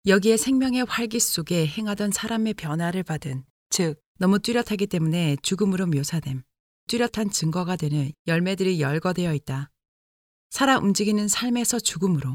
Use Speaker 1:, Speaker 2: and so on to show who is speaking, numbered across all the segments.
Speaker 1: 여기에 생명의 활기 속에 행하던 사람의 변화를 받은, 즉 너무 뚜렷하기 때문에 죽음으로 묘사됨, 뚜렷한 증거가 되는 열매들이 열거되어 있다. 살아 움직이는 삶에서 죽음으로.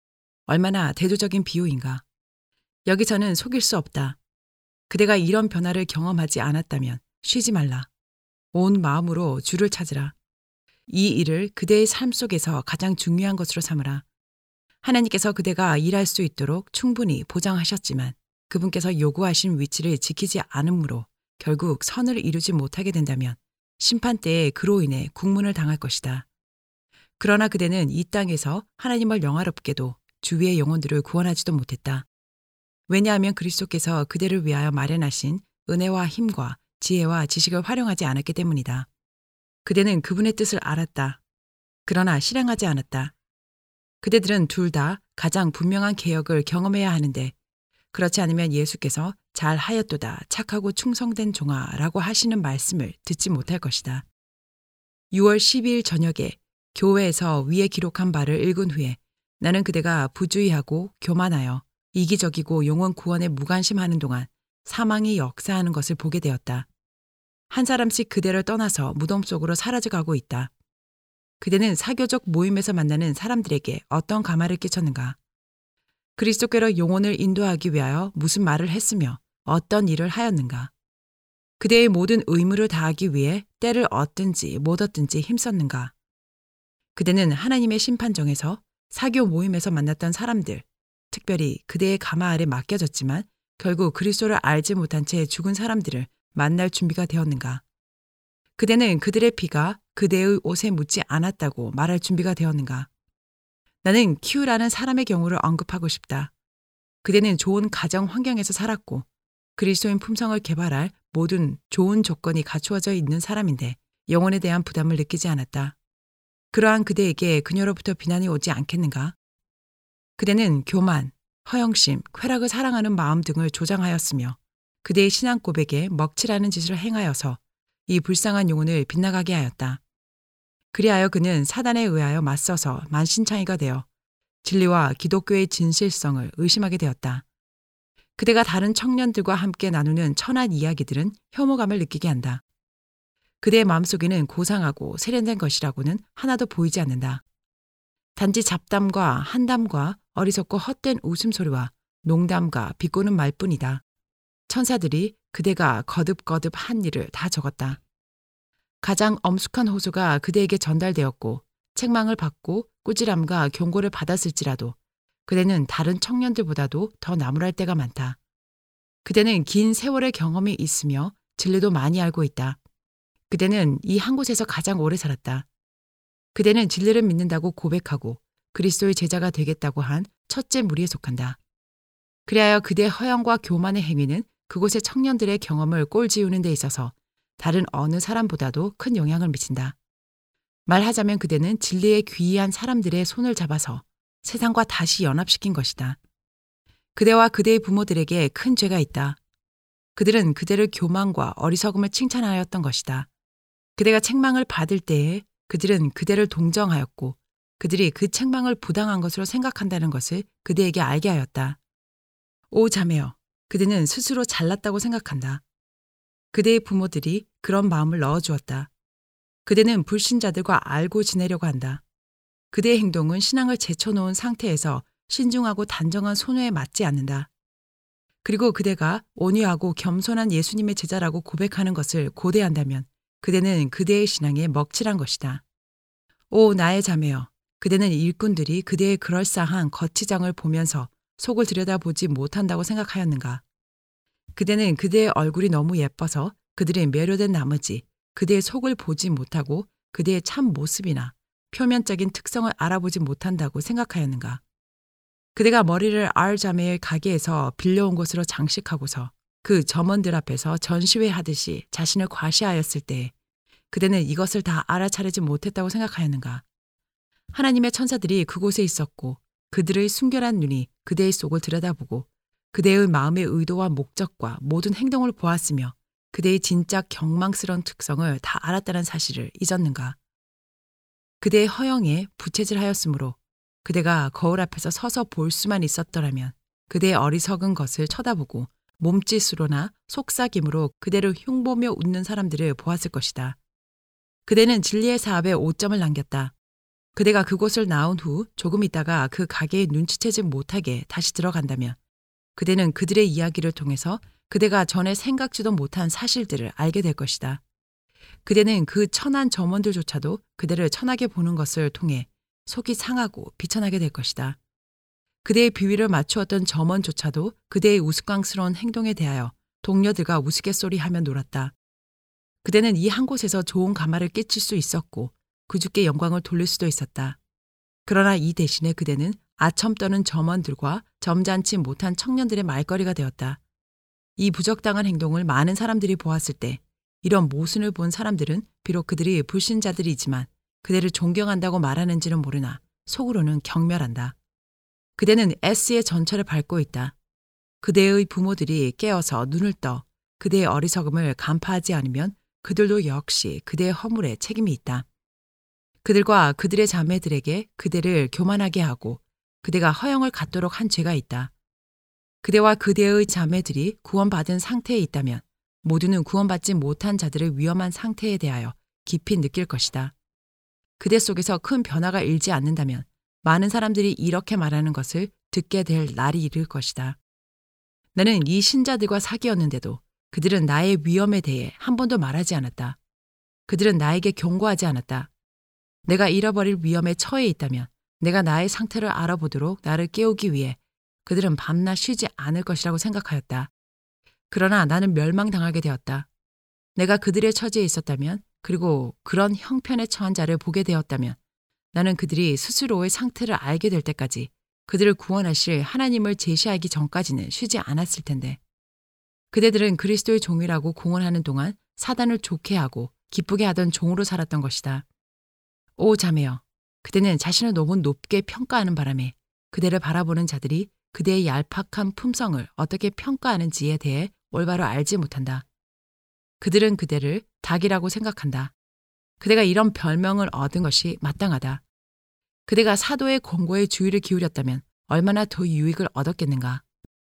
Speaker 1: 얼마나 대조적인 비유인가. 여기서는 속일 수 없다. 그대가 이런 변화를 경험하지 않았다면 쉬지 말라. 온 마음으로 주를 찾으라. 이 일을 그대의 삶 속에서 가장 중요한 것으로 삼으라. 하나님께서 그대가 일할 수 있도록 충분히 보장하셨지만 그분께서 요구하신 위치를 지키지 않으므로 결국 선을 이루지 못하게 된다면 심판 때에 그로 인해 국문을 당할 것이다. 그러나 그대는 이 땅에서 하나님을 영화롭게도 주위의 영혼들을 구원하지도 못했다. 왜냐하면 그리스도께서 그대를 위하여 마련하신 은혜와 힘과 지혜와 지식을 활용하지 않았기 때문이다. 그대는 그분의 뜻을 알았다. 그러나 실행하지 않았다. 그대들은 둘 다 가장 분명한 개혁을 경험해야 하는데 그렇지 않으면 예수께서 잘하였도다 착하고 충성된 종아라고 하시는 말씀을 듣지 못할 것이다. 6월 12일 저녁에 교회에서 위에 기록한 바를 읽은 후에 나는 그대가 부주의하고 교만하여 이기적이고 영혼 구원에 무관심하는 동안 사망이 역사하는 것을 보게 되었다. 한 사람씩 그대를 떠나서 무덤 속으로 사라져가고 있다. 그대는 사교적 모임에서 만나는 사람들에게 어떤 감화를 끼쳤는가? 그리스도께로 영혼을 인도하기 위하여 무슨 말을 했으며 어떤 일을 하였는가? 그대의 모든 의무를 다하기 위해 때를 얻든지 못 얻든지 힘썼는가? 그대는 하나님의 심판정에서 사교 모임에서 만났던 사람들, 특별히 그대의 가마 아래 맡겨졌지만 결국 그리스도를 알지 못한 채 죽은 사람들을 만날 준비가 되었는가? 그대는 그들의 피가 그대의 옷에 묻지 않았다고 말할 준비가 되었는가? 나는 키우라는 사람의 경우를 언급하고 싶다. 그대는 좋은 가정 환경에서 살았고 그리스도인 품성을 개발할 모든 좋은 조건이 갖추어져 있는 사람인데 영혼에 대한 부담을 느끼지 않았다. 그러한 그대에게 그녀로부터 비난이 오지 않겠는가? 그대는 교만, 허영심, 쾌락을 사랑하는 마음 등을 조장하였으며 그대의 신앙 고백에 먹칠하는 짓을 행하여서 이 불쌍한 영혼을 빗나가게 하였다. 그리하여 그는 사단에 의하여 맞서서 만신창이가 되어 진리와 기독교의 진실성을 의심하게 되었다. 그대가 다른 청년들과 함께 나누는 천한 이야기들은 혐오감을 느끼게 한다. 그대의 마음속에는 고상하고 세련된 것이라고는 하나도 보이지 않는다. 단지 잡담과 한담과 어리석고 헛된 웃음소리와 농담과 비꼬는 말뿐이다. 천사들이 그대가 거듭거듭 한 일을 다 적었다. 가장 엄숙한 호소가 그대에게 전달되었고 책망을 받고 꾸지람과 경고를 받았을지라도 그대는 다른 청년들보다도 더 나무랄 때가 많다. 그대는 긴 세월의 경험이 있으며 진리도 많이 알고 있다. 그대는 이 한 곳에서 가장 오래 살았다. 그대는 진리를 믿는다고 고백하고 그리스도의 제자가 되겠다고 한 첫째 무리에 속한다. 그리하여 그대의 허영과 교만의 행위는 그곳의 청년들의 경험을 꼴지우는 데 있어서 다른 어느 사람보다도 큰 영향을 미친다. 말하자면 그대는 진리에 귀의한 사람들의 손을 잡아서 세상과 다시 연합시킨 것이다. 그대와 그대의 부모들에게 큰 죄가 있다. 그들은 그대를 교만과 어리석음을 칭찬하였던 것이다. 그대가 책망을 받을 때에 그들은 그대를 동정하였고 그들이 그 책망을 부당한 것으로 생각한다는 것을 그대에게 알게 하였다. 오 자매여, 그대는 스스로 잘났다고 생각한다. 그대의 부모들이 그런 마음을 넣어주었다. 그대는 불신자들과 알고 지내려고 한다. 그대의 행동은 신앙을 제쳐놓은 상태에서 신중하고 단정한 손해에 맞지 않는다. 그리고 그대가 온유하고 겸손한 예수님의 제자라고 고백하는 것을 고대한다면 그대는 그대의 신앙에 먹칠한 것이다. 오 나의 자매여, 그대는 일꾼들이 그대의 그럴싸한 거치장을 보면서 속을 들여다보지 못한다고 생각하였는가? 그대는 그대의 얼굴이 너무 예뻐서 그들의 매료된 나머지 그대의 속을 보지 못하고 그대의 참 모습이나 표면적인 특성을 알아보지 못한다고 생각하였는가? 그대가 머리를 알자매의 가게에서 빌려온 것으로 장식하고서 그 점원들 앞에서 전시회하듯이 자신을 과시하였을 때 그대는 이것을 다 알아차리지 못했다고 생각하였는가? 하나님의 천사들이 그곳에 있었고 그들의 순결한 눈이 그대의 속을 들여다보고 그대의 마음의 의도와 목적과 모든 행동을 보았으며 그대의 진짜 경망스러운 특성을 다 알았다는 사실을 잊었는가? 그대의 허영에 부채질하였으므로 그대가 거울 앞에서 서서 볼 수만 있었더라면 그대의 어리석은 것을 쳐다보고 몸짓으로나 속삭임으로 그대를 흉보며 웃는 사람들을 보았을 것이다. 그대는 진리의 사업에 오점을 남겼다. 그대가 그곳을 나온 후 조금 있다가 그 가게에 눈치채지 못하게 다시 들어간다면 그대는 그들의 이야기를 통해서 그대가 전에 생각지도 못한 사실들을 알게 될 것이다. 그대는 그 천한 점원들조차도 그대를 천하게 보는 것을 통해 속이 상하고 비천하게 될 것이다. 그대의 비위를 맞추었던 점원조차도 그대의 우스꽝스러운 행동에 대하여 동료들과 우스갯소리하며 놀았다. 그대는 이 한 곳에서 좋은 가마를 끼칠 수 있었고 그주께 영광을 돌릴 수도 있었다. 그러나 이 대신에 그대는 아첨 떠는 점원들과 점잖지 못한 청년들의 말거리가 되었다. 이 부적당한 행동을 많은 사람들이 보았을 때 이런 모순을 본 사람들은 비록 그들이 불신자들이지만 그대를 존경한다고 말하는지는 모르나 속으로는 경멸한다. 그대는 S의 전철을 밟고 있다. 그대의 부모들이 깨어서 눈을 떠 그대의 어리석음을 간파하지 않으면 그들도 역시 그대의 허물에 책임이 있다. 그들과 그들의 자매들에게 그대를 교만하게 하고 그대가 허영을 갖도록 한 죄가 있다. 그대와 그대의 자매들이 구원받은 상태에 있다면 모두는 구원받지 못한 자들의 위험한 상태에 대하여 깊이 느낄 것이다. 그대 속에서 큰 변화가 일지 않는다면 많은 사람들이 이렇게 말하는 것을 듣게 될 날이 이를 것이다. 나는 이 신자들과 사귀었는데도 그들은 나의 위험에 대해 한 번도 말하지 않았다. 그들은 나에게 경고하지 않았다. 내가 잃어버릴 위험에 처해 있다면 내가 나의 상태를 알아보도록 나를 깨우기 위해 그들은 밤낮 쉬지 않을 것이라고 생각하였다. 그러나 나는 멸망당하게 되었다. 내가 그들의 처지에 있었다면 그리고 그런 형편에 처한 자를 보게 되었다면 나는 그들이 스스로의 상태를 알게 될 때까지 그들을 구원하실 하나님을 제시하기 전까지는 쉬지 않았을 텐데. 그대들은 그리스도의 종이라고 공언하는 동안 사단을 좋게 하고 기쁘게 하던 종으로 살았던 것이다. 오 자매여, 그대는 자신을 너무 높게 평가하는 바람에 그대를 바라보는 자들이 그대의 얄팍한 품성을 어떻게 평가하는지에 대해 올바로 알지 못한다. 그들은 그대를 닭이라고 생각한다. 그대가 이런 별명을 얻은 것이 마땅하다. 그대가 사도의 권고에 주의를 기울였다면 얼마나 더 유익을 얻었겠는가.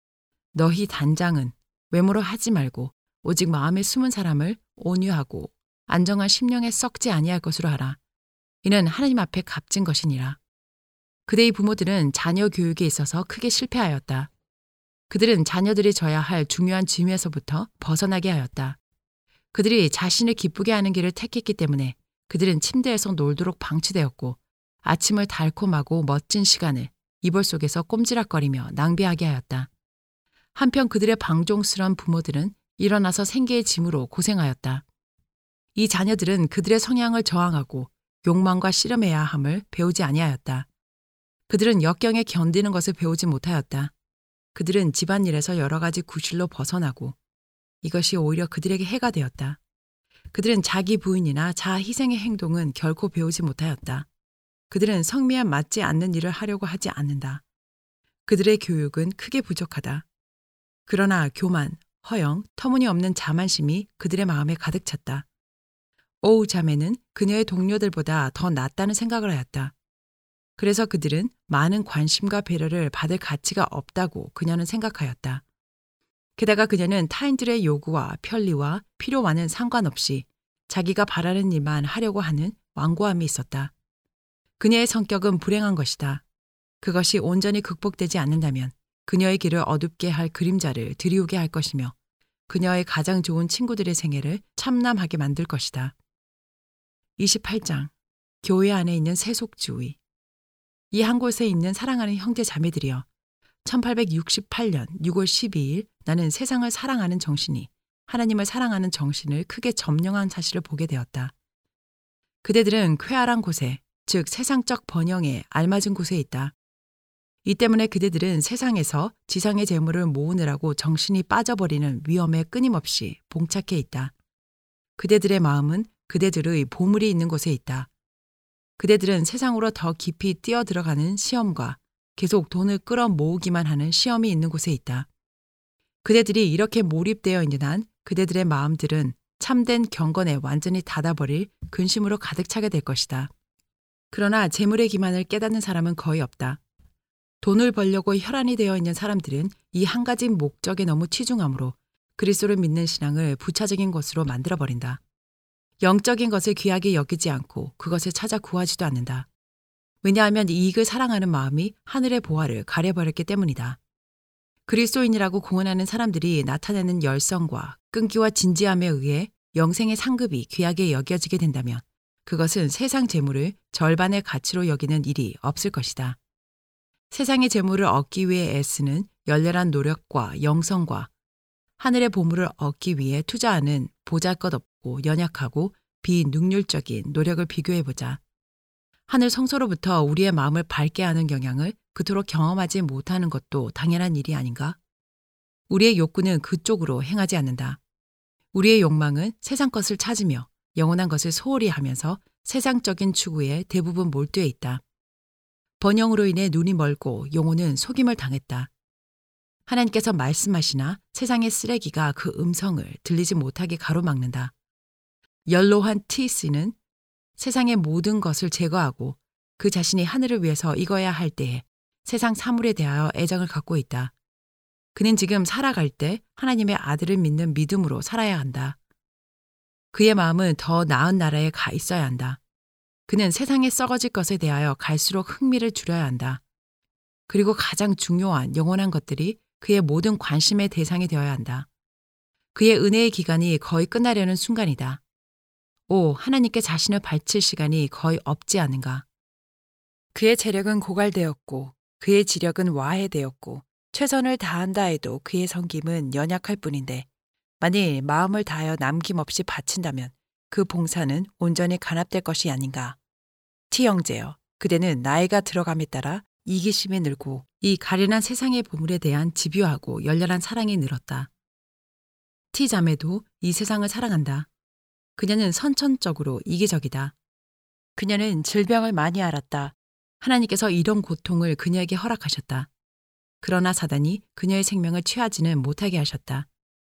Speaker 1: 너희 단장은 외모로 하지 말고 오직 마음에 숨은 사람을 온유하고 안정한 심령에 썩지 아니할 것으로 하라. 이는 하나님 앞에 값진 것이니라. 그대의 부모들은 자녀 교육에 있어서 크게 실패하였다. 그들은 자녀들이 져야 할 중요한 짐에서부터 벗어나게 하였다. 그들이 자신을 기쁘게 하는 길을 택했기 때문에 그들은 침대에서 놀도록 방치되었고 아침을 달콤하고 멋진 시간을 이불 속에서 꼼지락거리며 낭비하게 하였다. 한편 그들의 방종스러운 부모들은 일어나서 생계의 짐으로 고생하였다. 이 자녀들은 그들의 성향을 저항하고 욕망과 씨름해야 함을 배우지 아니하였다. 그들은 역경에 견디는 것을 배우지 못하였다. 그들은 집안일에서 여러 가지 구실로 벗어나고 이것이 오히려 그들에게 해가 되었다. 그들은 자기 부인이나 자아 희생의 행동은 결코 배우지 못하였다. 그들은 성미에 맞지 않는 일을 하려고 하지 않는다. 그들의 교육은 크게 부족하다. 그러나 교만, 허영, 터무니없는 자만심이 그들의 마음에 가득 찼다. 오우 자매는 그녀의 동료들보다 더 낫다는 생각을 하였다. 그래서 그들은 많은 관심과 배려를 받을 가치가 없다고 그녀는 생각하였다. 게다가 그녀는 타인들의 요구와 편리와 필요와는 상관없이 자기가 바라는 일만 하려고 하는 완고함이 있었다. 그녀의 성격은 불행한 것이다. 그것이 온전히 극복되지 않는다면 그녀의 길을 어둡게 할 그림자를 드리우게 할 것이며 그녀의 가장 좋은 친구들의 생애를 참남하게 만들 것이다. 28장 교회 안에 있는 세속주의. 이 한 곳에 있는 사랑하는 형제 자매들이여, 1868년 6월 12일 나는 세상을 사랑하는 정신이 하나님을 사랑하는 정신을 크게 점령한 사실을 보게 되었다. 그대들은 쾌활한 곳에, 즉 세상적 번영에 알맞은 곳에 있다. 이 때문에 그대들은 세상에서 지상의 재물을 모으느라고 정신이 빠져버리는 위험에 끊임없이 봉착해 있다. 그대들의 마음은 그대들의 보물이 있는 곳에 있다. 그대들은 세상으로 더 깊이 뛰어들어가는 시험과 계속 돈을 끌어모으기만 하는 시험이 있는 곳에 있다. 그대들이 이렇게 몰입되어 있는 한 그대들의 마음들은 참된 경건에 완전히 닫아버릴 근심으로 가득 차게 될 것이다. 그러나 재물의 기만을 깨닫는 사람은 거의 없다. 돈을 벌려고 혈안이 되어 있는 사람들은 이 한 가지 목적에 너무 치중하므로 그리스도를 믿는 신앙을 부차적인 것으로 만들어버린다. 영적인 것을 귀하게 여기지 않고 그것을 찾아 구하지도 않는다. 왜냐하면 이익을 사랑하는 마음이 하늘의 보화를 가려버렸기 때문이다. 그리스도인이라고 공언하는 사람들이 나타내는 열성과 끈기와 진지함에 의해 영생의 상급이 귀하게 여겨지게 된다면 그것은 세상 재물을 절반의 가치로 여기는 일이 없을 것이다. 세상의 재물을 얻기 위해 애쓰는 열렬한 노력과 영성과 하늘의 보물을 얻기 위해 투자하는 보잘것없고 연약하고 비능률적인 노력을 비교해보자. 하늘 성소로부터 우리의 마음을 밝게 하는 영향을 그토록 경험하지 못하는 것도 당연한 일이 아닌가? 우리의 욕구는 그쪽으로 행하지 않는다. 우리의 욕망은 세상 것을 찾으며 영원한 것을 소홀히 하면서 세상적인 추구에 대부분 몰두해 있다. 번영으로 인해 눈이 멀고 영혼은 속임을 당했다. 하나님께서 말씀하시나 세상의 쓰레기가 그 음성을 들리지 못하게 가로막는다. 연로한 T.C는 세상의 모든 것을 제거하고 그 자신이 하늘을 위해서 익어야 할 때에 세상 사물에 대하여 애정을 갖고 있다. 그는 지금 살아갈 때 하나님의 아들을 믿는 믿음으로 살아야 한다. 그의 마음은 더 나은 나라에 가 있어야 한다. 그는 세상에 썩어질 것에 대하여 갈수록 흥미를 줄여야 한다. 그리고 가장 중요한 영원한 것들이 그의 모든 관심의 대상이 되어야 한다. 그의 은혜의 기간이 거의 끝나려는 순간이다. 오, 하나님께 자신을 바칠 시간이 거의 없지 않은가. 그의 체력은 고갈되었고 그의 지력은 와해되었고 최선을 다한다 해도 그의 섬김은 연약할 뿐인데 만일 마음을 다하여 남김없이 바친다면 그 봉사는 온전히 간합될 것이 아닌가. T 형제여, 그대는 나이가 들어감에 따라 이기심이 늘고 이 가련한 세상의 보물에 대한 집요하고 열렬한 사랑이 늘었다. T 자매도 이 세상을 사랑한다. 그녀는 선천적으로 이기적이다. 그녀는 질병을 많이 앓았다. 하나님께서 이런 고통을 그녀에게 허락하셨다. 그러나 사단이 그녀의 생명을 취하지는 못하게 하셨다.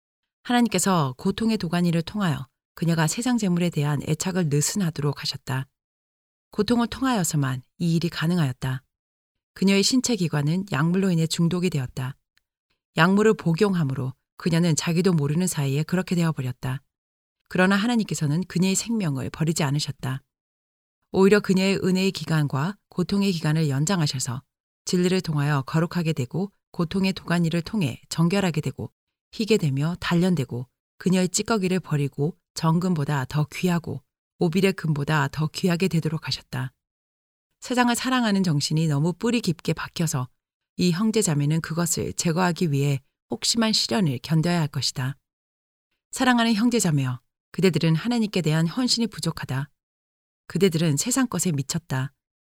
Speaker 1: 하나님께서 고통의 도가니를 통하여 그녀가 세상 재물에 대한 애착을 느슨하도록 하셨다. 고통을 통하여서만 이 일이 가능하였다. 그녀의 신체 기관은 약물로 인해 중독이 되었다. 약물을 복용함으로 그녀는 자기도 모르는 사이에 그렇게 되어버렸다. 그러나 하나님께서는 그녀의 생명을 버리지 않으셨다. 오히려 그녀의 은혜의 기간과 고통의 기간을 연장하셔서 진리를 통하여 거룩하게 되고 고통의 도가니를 통해 정결하게 되고 희게 되며 단련되고 그녀의 찌꺼기를 버리고 정금보다 더 귀하고 오빌의 금보다 더 귀하게 되도록 하셨다. 세상을 사랑하는 정신이 너무 뿌리 깊게 박혀서 이 형제자매는 그것을 제거하기 위해 혹심한 시련을 견뎌야 할 것이다. 사랑하는 형제자매여, 그대들은 하나님께 대한 헌신이 부족하다. 그대들은 세상 것에 미쳤다.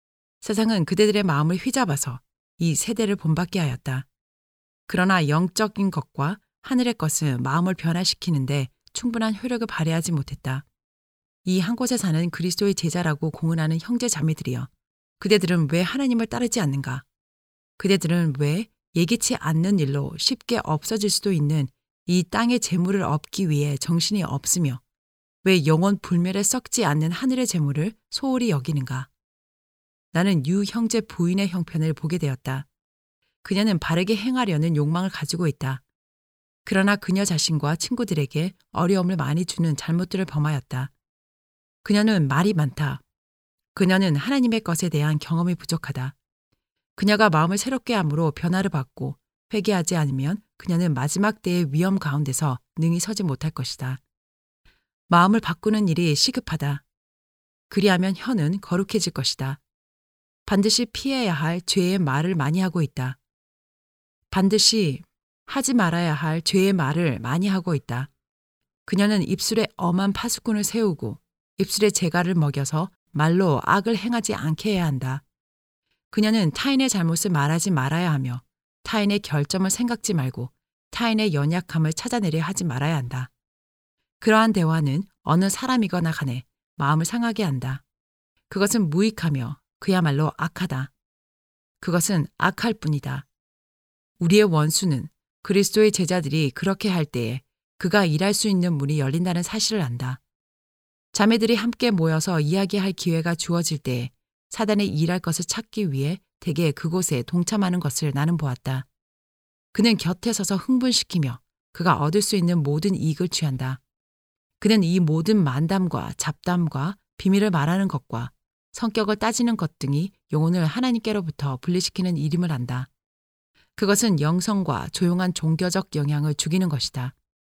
Speaker 1: 세상은 그대들의 마음을 휘잡아서 이 세대를 본받게 하였다. 그러나 영적인 것과 하늘의 것은 마음을 변화시키는데 충분한 효력을 발휘하지 못했다. 이 한 곳에 사는 그리스도의 제자라고 공언하는 형제 자매들이여, 그대들은 왜 하나님을 따르지 않는가? 그대들은 왜 예기치 않는 일로 쉽게 없어질 수도 있는 이 땅의 재물을 얻기 위해 정신이 없으며 왜 영원 불멸에 썩지 않는 하늘의 재물을 소홀히 여기는가? 나는 유 형제 부인의 형편을 보게 되었다. 그녀는 바르게 행하려는 욕망을 가지고 있다. 그러나 그녀 자신과 친구들에게 어려움을 많이 주는 잘못들을 범하였다. 그녀는 말이 많다. 그녀는 하나님의 것에 대한 경험이 부족하다. 그녀가 마음을 새롭게 함으로 변화를 받고 회개하지 않으면 그녀는 마지막 때의 위험 가운데서 능히 서지 못할 것이다. 마음을 바꾸는 일이 시급하다. 그리하면 혀는 거룩해질 것이다. 반드시 피해야 할 죄의 말을 많이 하고 있다. 반드시 하지 말아야 할 죄의 말을 많이 하고 있다. 그녀는 입술에 엄한 파수꾼을 세우고 입술에 재갈을 먹여서 말로 악을 행하지 않게 해야 한다. 그녀는 타인의 잘못을 말하지 말아야 하며 타인의 결점을 생각지 말고 타인의 연약함을 찾아내려 하지 말아야 한다. 그러한 대화는 어느 사람이거나 간에 마음을 상하게 한다. 그것은 무익하며 그야말로 악하다. 그것은 악할 뿐이다. 우리의 원수는 그리스도의 제자들이 그렇게 할 때에 그가 일할 수 있는 문이 열린다는 사실을 안다. 자매들이 함께 모여서 이야기할 기회가 주어질 때에 사단의 일할 것을 찾기 위해 대개 그곳에 동참하는 것을 나는 보았다. 그는 곁에 서서 흥분시키며 그가 얻을 수 있는 모든 이익을 취한다. 그는 이 모든 만담과 잡담과 비밀을 말하는 것과 성격을 따지는 것 등이 영혼을 하나님께로부터 분리시키는 일임을 안다. 그것은 영성과 조용한 종교적 영향을 죽이는 것이다.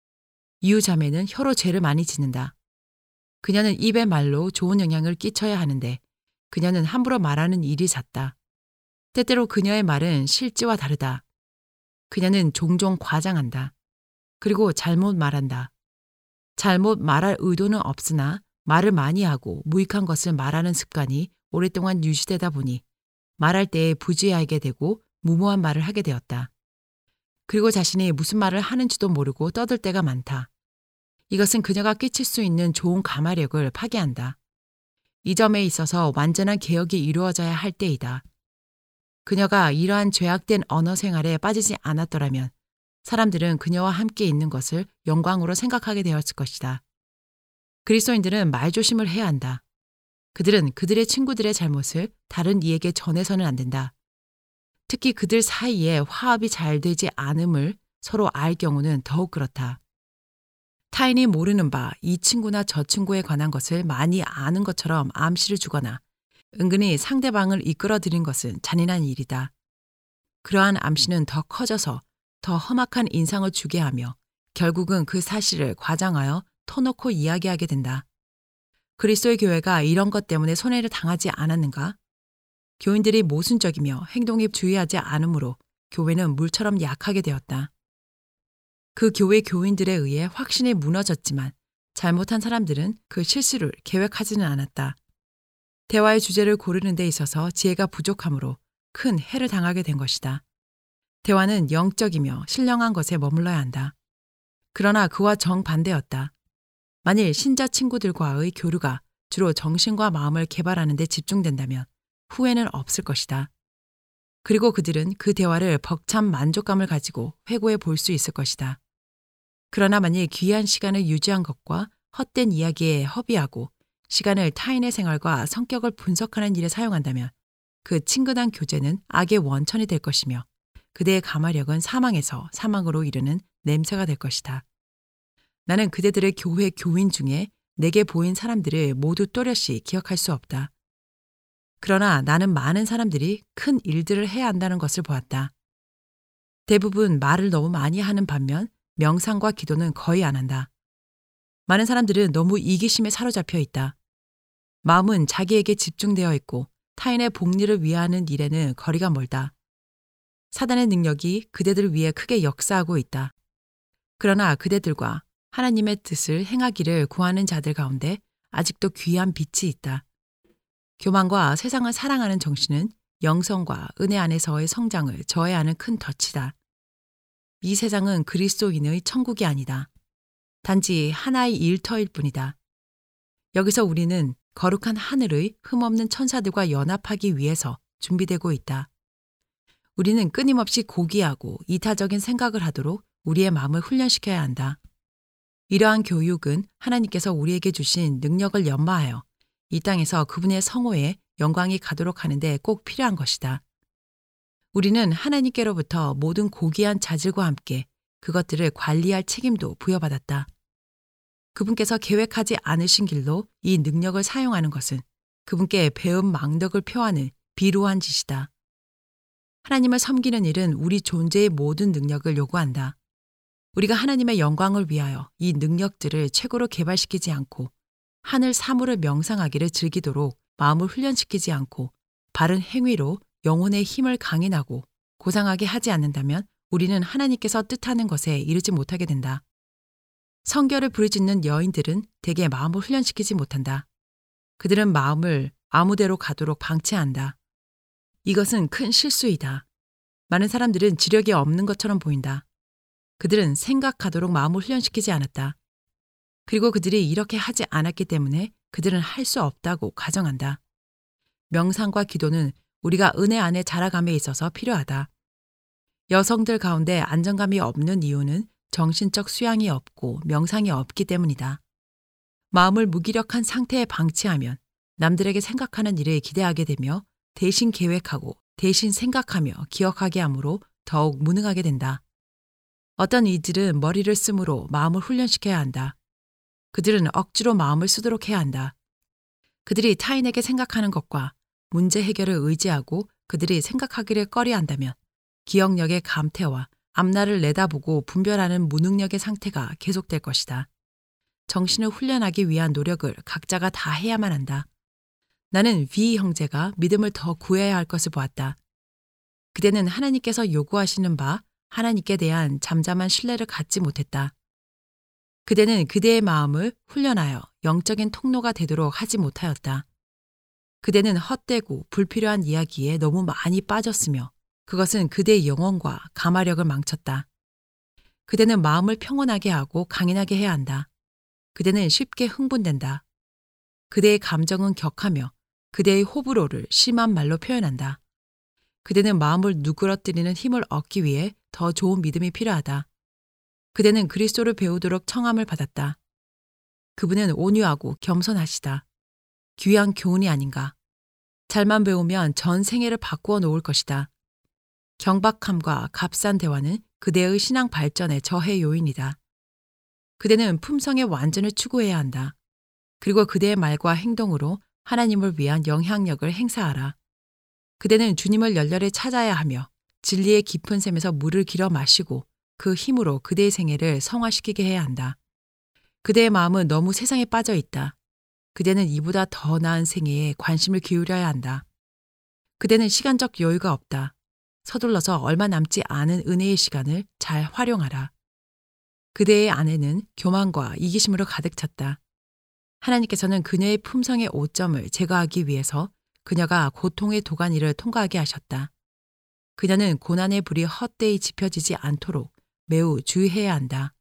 Speaker 1: 이웃자매는 혀로 죄를 많이 짓는다. 그녀는 입의 말로 좋은 영향을 끼쳐야 하는데 그녀는 함부로 말하는 일이 잦다. 때때로 그녀의 말은 실제와 다르다. 그녀는 종종 과장한다. 그리고 잘못 말한다. 잘못 말할 의도는 없으나 말을 많이 하고 무익한 것을 말하는 습관이 오랫동안 유지되다 보니 말할 때에 부주의하게 되고 무모한 말을 하게 되었다. 그리고 자신이 무슨 말을 하는지도 모르고 떠들 때가 많다. 이것은 그녀가 끼칠 수 있는 좋은 가마력을 파괴한다. 이 점에 있어서 완전한 개혁이 이루어져야 할 때이다. 그녀가 이러한 죄악된 언어 생활에 빠지지 않았더라면 사람들은 그녀와 함께 있는 것을 영광으로 생각하게 되었을 것이다. 그리스도인들은 말조심을 해야 한다. 그들은 그들의 친구들의 잘못을 다른 이에게 전해서는 안 된다. 특히 그들 사이에 화합이 잘 되지 않음을 서로 알 경우는 더욱 그렇다. 타인이 모르는 바 이 친구나 저 친구에 관한 것을 많이 아는 것처럼 암시를 주거나 은근히 상대방을 이끌어들인 것은 잔인한 일이다. 그러한 암시는 더 커져서 더 험악한 인상을 주게 하며 결국은 그 사실을 과장하여 터놓고 이야기하게 된다. 그리스도의 교회가 이런 것 때문에 손해를 당하지 않았는가? 교인들이 모순적이며 행동에 주의하지 않으므로 교회는 물처럼 약하게 되었다. 그 교회 교인들에 의해 확신이 무너졌지만 잘못한 사람들은 그 실수를 계획하지는 않았다. 대화의 주제를 고르는 데 있어서 지혜가 부족하므로 큰 해를 당하게 된 것이다. 대화는 영적이며 신령한 것에 머물러야 한다. 그러나 그와 정반대였다. 만일 신자 친구들과의 교류가 주로 정신과 마음을 개발하는 데 집중된다면 후회는 없을 것이다. 그리고 그들은 그 대화를 벅찬 만족감을 가지고 회고해 볼 수 있을 것이다. 그러나 만일 귀한 시간을 유지한 것과 헛된 이야기에 허비하고 시간을 타인의 생활과 성격을 분석하는 일에 사용한다면 그 친근한 교제는 악의 원천이 될 것이며 그대의 가마력은 사망에서 사망으로 이르는 냄새가 될 것이다. 나는 그대들의 교회 교인 중에 내게 보인 사람들을 모두 또렷이 기억할 수 없다. 그러나 나는 많은 사람들이 큰 일들을 해야 한다는 것을 보았다. 대부분 말을 너무 많이 하는 반면 명상과 기도는 거의 안 한다. 많은 사람들은 너무 이기심에 사로잡혀 있다. 마음은 자기에게 집중되어 있고 타인의 복리를 위하는 일에는 거리가 멀다. 사단의 능력이 그대들 위해 크게 역사하고 있다. 그러나 그대들과 하나님의 뜻을 행하기를 구하는 자들 가운데 아직도 귀한 빛이 있다. 교만과 세상을 사랑하는 정신은 영성과 은혜 안에서의 성장을 저해하는 큰 덫이다. 이 세상은 그리스도인의 천국이 아니다. 단지 하나의 일터일 뿐이다. 여기서 우리는 거룩한 하늘의 흠없는 천사들과 연합하기 위해서 준비되고 있다. 우리는 끊임없이 고귀하고 이타적인 생각을 하도록 우리의 마음을 훈련시켜야 한다. 이러한 교육은 하나님께서 우리에게 주신 능력을 연마하여 이 땅에서 그분의 성호에 영광이 가도록 하는데 꼭 필요한 것이다. 우리는 하나님께로부터 모든 고귀한 자질과 함께 그것들을 관리할 책임도 부여받았다. 그분께서 계획하지 않으신 길로 이 능력을 사용하는 것은 그분께 배은 망덕을 표하는 비루한 짓이다. 하나님을 섬기는 일은 우리 존재의 모든 능력을 요구한다. 우리가 하나님의 영광을 위하여 이 능력들을 최고로 개발시키지 않고 하늘 사물을 명상하기를 즐기도록 마음을 훈련시키지 않고 바른 행위로 영혼의 힘을 강인하고 고상하게 하지 않는다면 우리는 하나님께서 뜻하는 것에 이르지 못하게 된다. 성결을 부르짖는 여인들은 대개 마음을 훈련시키지 못한다. 그들은 마음을 아무데로 가도록 방치한다. 이것은 큰 실수이다. 많은 사람들은 지력이 없는 것처럼 보인다. 그들은 생각하도록 마음을 훈련시키지 않았다. 그리고 그들이 이렇게 하지 않았기 때문에 그들은 할 수 없다고 가정한다. 명상과 기도는 우리가 은혜 안에 자라감에 있어서 필요하다. 여성들 가운데 안정감이 없는 이유는 정신적 수양이 없고 명상이 없기 때문이다. 마음을 무기력한 상태에 방치하면 남들에게 생각하는 일을 기대하게 되며 대신 계획하고 대신 생각하며 기억하게 하므로 더욱 무능하게 된다. 어떤 이들은 머리를 쓰므로 마음을 훈련시켜야 한다. 그들은 억지로 마음을 쓰도록 해야 한다. 그들이 타인에게 생각하는 것과 문제 해결을 의지하고 그들이 생각하기를 꺼려한다면 기억력의 감퇴와 앞날을 내다보고 분별하는 무능력의 상태가 계속될 것이다. 정신을 훈련하기 위한 노력을 각자가 다 해야만 한다. 나는 위 형제가 믿음을 더 구해야 할 것을 보았다. 그대는 하나님께서 요구하시는 바 하나님께 대한 잠잠한 신뢰를 갖지 못했다. 그대는 그대의 마음을 훈련하여 영적인 통로가 되도록 하지 못하였다. 그대는 헛되고 불필요한 이야기에 너무 많이 빠졌으며 그것은 그대의 영혼과 감화력을 망쳤다. 그대는 마음을 평온하게 하고 강인하게 해야 한다. 그대는 쉽게 흥분된다. 그대의 감정은 격하며 그대의 호불호를 심한 말로 표현한다. 그대는 마음을 누그러뜨리는 힘을 얻기 위해 더 좋은 믿음이 필요하다. 그대는 그리스도를 배우도록 청함을 받았다. 그분은 온유하고 겸손하시다. 귀한 교훈이 아닌가. 잘만 배우면 전 생애를 바꾸어 놓을 것이다. 경박함과 값싼 대화는 그대의 신앙 발전의 저해 요인이다. 그대는 품성의 완전을 추구해야 한다. 그리고 그대의 말과 행동으로 하나님을 위한 영향력을 행사하라. 그대는 주님을 열렬히 찾아야 하며 진리의 깊은 샘에서 물을 길어 마시고 그 힘으로 그대의 생애를 성화시키게 해야 한다. 그대의 마음은 너무 세상에 빠져 있다. 그대는 이보다 더 나은 생애에 관심을 기울여야 한다. 그대는 시간적 여유가 없다. 서둘러서 얼마 남지 않은 은혜의 시간을 잘 활용하라. 그대의 안에는 교만과 이기심으로 가득 찼다. 하나님께서는 그녀의 품성의 오점을 제거하기 위해서 그녀가 고통의 도가니를 통과하게 하셨다. 그녀는 고난의 불이 헛되이 지펴지지 않도록 매우 주의해야 한다.